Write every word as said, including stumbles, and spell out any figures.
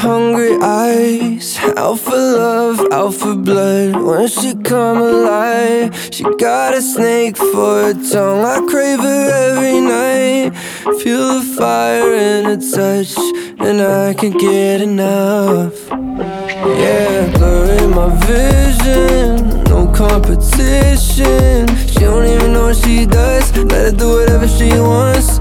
hungry eyes, out for love, out for blood. When she come alive, she got a snake for a tongue. I crave her every night, feel the fire in her touch, and I can't get enough. Yeah, blurring my vision, no competition. She don't even know what she does, let her do whatever she wants.